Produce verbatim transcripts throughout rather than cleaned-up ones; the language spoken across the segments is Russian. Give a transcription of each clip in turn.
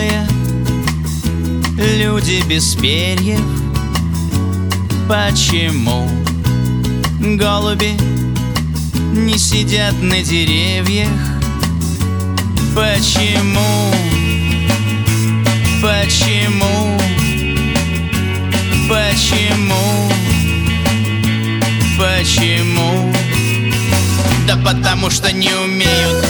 Взрослые люди без перьев. Почему голуби не сидят на деревьях? Почему? Почему? Почему? Почему? Да потому что не умеют.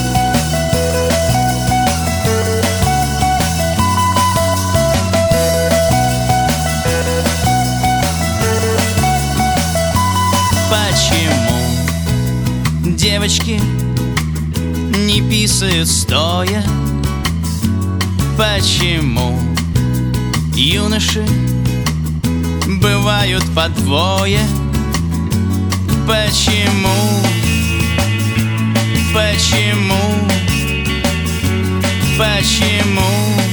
Почему девочки не писают стоя? Почему юноши бывают по двое? Почему? Почему? Почему?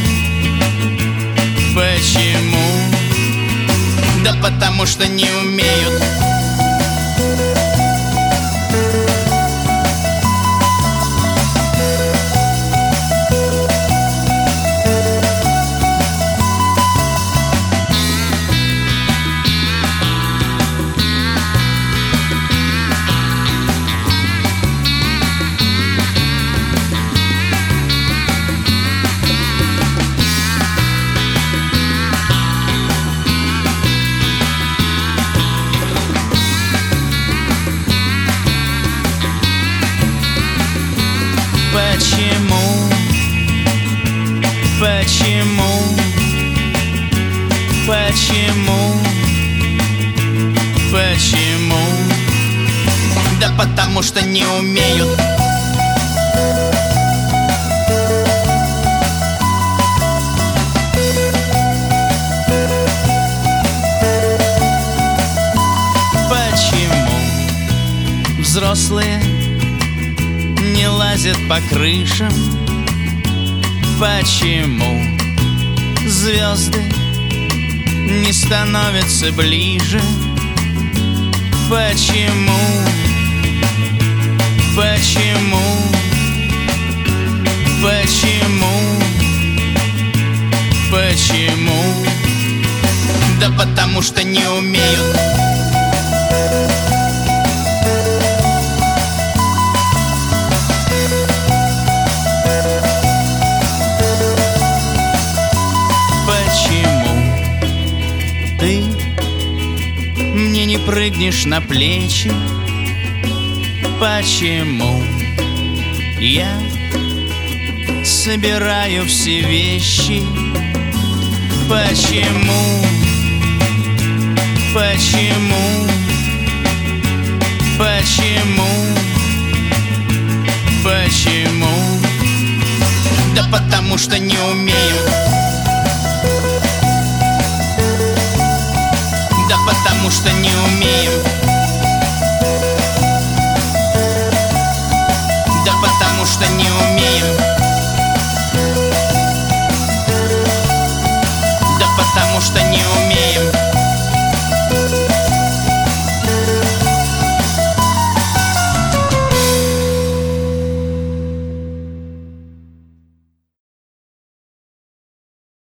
Почему? Да потому что не умеют. Почему? Почему? Почему? Почему? Да потому что не умеют. Почему взрослые не лазят по крышам? Почему звезды не становятся ближе? Почему? Почему? Почему? Почему? Да потому что не умеют. Ты мне не прыгнешь на плечи? Почему я собираю все вещи? Почему? Почему? Почему? Почему? Да потому что не умею. Да потому что не умеем.